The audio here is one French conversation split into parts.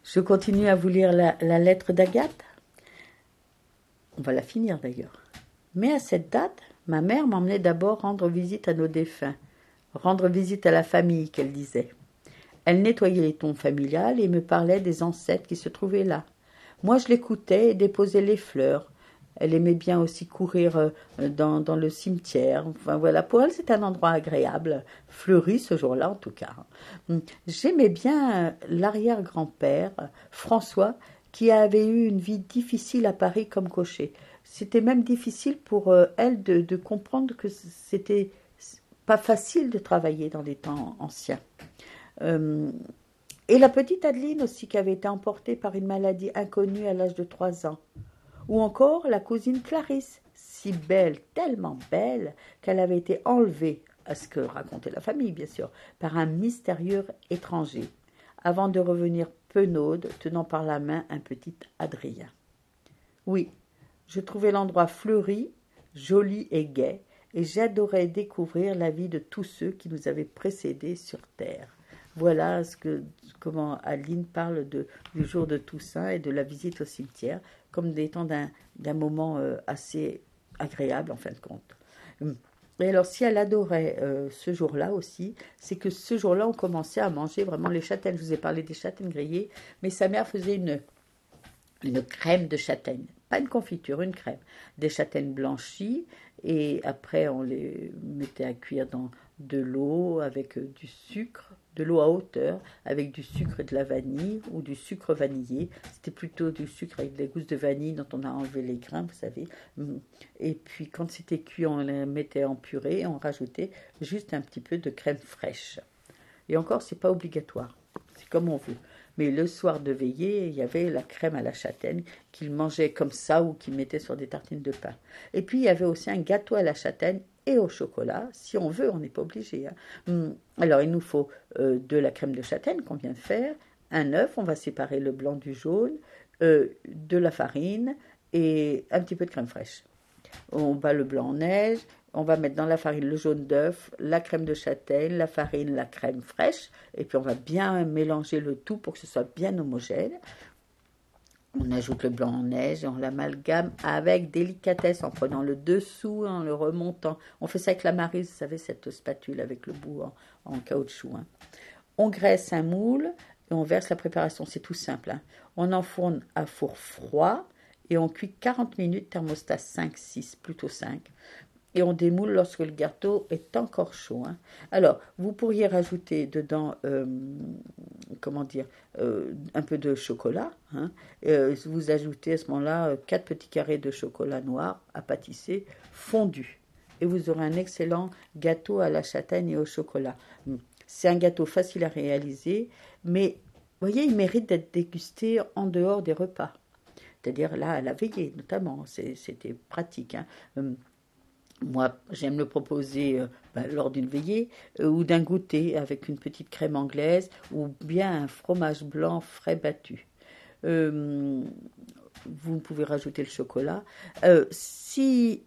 Je continue à vous lire la lettre d'Agathe. On va la finir d'ailleurs. Mais à cette date, ma mère m'emmenait d'abord rendre visite à nos défunts. Rendre visite à la famille, qu'elle disait. Elle nettoyait les tombes familiales et me parlait des ancêtres qui se trouvaient là. Moi, je l'écoutais et déposais les fleurs. Elle aimait bien aussi courir dans le cimetière. Enfin voilà, pour elle, c'est un endroit agréable, fleuri ce jour-là en tout cas. J'aimais bien l'arrière-grand-père, François, qui avait eu une vie difficile à Paris comme cocher. C'était même difficile pour elle de comprendre que c'était pas facile de travailler dans les temps anciens. Et la petite Adeline aussi, qui avait été emportée par une maladie inconnue à l'âge de 3 ans. Ou encore la cousine Clarisse, si belle, tellement belle, qu'elle avait été enlevée, à ce que racontait la famille bien sûr, par un mystérieux étranger, avant de revenir penaude, tenant par la main un petit Adrien. Oui, je trouvais l'endroit fleuri, joli et gai, et j'adorais découvrir la vie de tous ceux qui nous avaient précédés sur terre. Voilà comment Adeline parle du jour de Toussaint et de la visite au cimetière, comme étant d'un moment assez agréable en fin de compte. Et alors, si elle adorait ce jour-là aussi, c'est que ce jour-là, on commençait à manger vraiment les châtaignes. Je vous ai parlé des châtaignes grillées, mais sa mère faisait une crème de châtaigne. Pas une confiture, une crème. Des châtaignes blanchies, et après, on les mettait à cuire dans de l'eau avec du sucre, de l'eau à hauteur, avec du sucre et de la vanille, ou du sucre vanillé. C'était plutôt du sucre avec des gousses de vanille dont on a enlevé les grains, vous savez. Et puis, quand c'était cuit, on les mettait en purée et on rajoutait juste un petit peu de crème fraîche. Et encore, c'est pas obligatoire. C'est comme on veut. Mais le soir de veillée, il y avait la crème à la châtaigne qu'il mangeait comme ça ou qu'il mettait sur des tartines de pain. Et puis, il y avait aussi un gâteau à la châtaigne et au chocolat. Si on veut, on n'est pas obligé. Alors, il nous faut de la crème de châtaigne qu'on vient de faire, un œuf, on va séparer le blanc du jaune, de la farine et un petit peu de crème fraîche. On bat le blanc en neige, on va mettre dans la farine le jaune d'œuf, la crème de châtaigne, la farine, la crème fraîche, et puis on va bien mélanger le tout pour que ce soit bien homogène. On ajoute le blanc en neige et on l'amalgame avec délicatesse en prenant le dessous, en le remontant. On fait ça avec la Maryse, vous savez, cette spatule avec le bout en caoutchouc. On graisse un moule et on verse la préparation, c'est tout simple. On enfourne à four froid et on cuit 40 minutes, thermostat 5-6, plutôt 5. Et on démoule lorsque le gâteau est encore chaud. Alors, vous pourriez rajouter dedans, un peu de chocolat. Vous ajoutez à ce moment-là 4 petits carrés de chocolat noir à pâtisser fondu. Et vous aurez un excellent gâteau à la châtaigne et au chocolat. C'est un gâteau facile à réaliser, mais vous voyez, il mérite d'être dégusté en dehors des repas. C'est-à-dire là, à la veillée notamment. C'était pratique. Moi, j'aime le proposer lors d'une veillée ou d'un goûter avec une petite crème anglaise ou bien un fromage blanc frais battu. Vous pouvez rajouter le chocolat. Si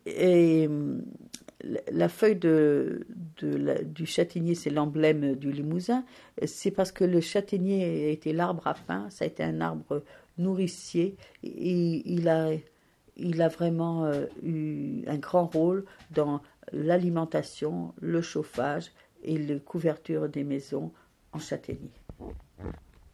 la feuille du châtaignier, c'est l'emblème du Limousin, c'est parce que le châtaignier a été l'arbre à pain, ça a été un arbre nourricier, et il a vraiment eu un grand rôle dans l'alimentation, le chauffage et la couverture des maisons en châtaignier.